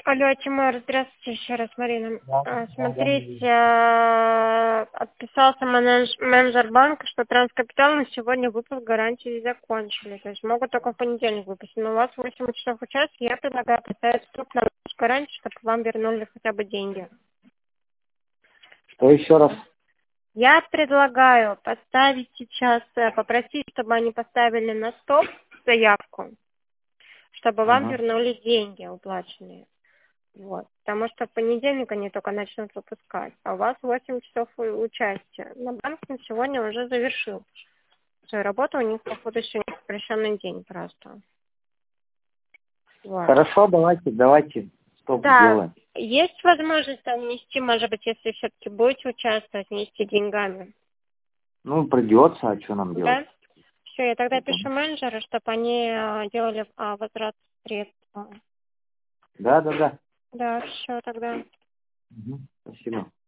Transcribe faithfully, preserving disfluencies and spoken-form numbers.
Алло, Тимур, здравствуйте еще раз, Марина. Да, А, да, да, Смотрите, а, отписался менедж- менеджер банка, что Транскапитал на сегодня выпуск гарантии закончили. То есть могут только в понедельник выпустить. Но у вас восемь часов участия, я предлагаю поставить стоп на выпуск гарантии, чтобы вам вернули хотя бы деньги. Что еще раз? Я предлагаю поставить сейчас, э, попросить, чтобы они поставили на стоп заявку, чтобы вам Ага. вернули деньги уплаченные. Вот. Потому что в понедельник они только начнут выпускать. А у вас восемь часов у- участия. На банк на сегодня уже завершил свою работу. У них, походу, сегодня запрещенный день просто. Вот. Хорошо, давайте, давайте стоп Да, сделаем. есть возможность там внести, может быть, если все-таки будете участвовать, внести деньгами. Ну, придется, а что нам делать? Да? Все, я тогда Это- пишу менеджеру, чтобы они а, делали а, возврат средств. Да, да, да. Да, все тогда. Мгм. Спасибо.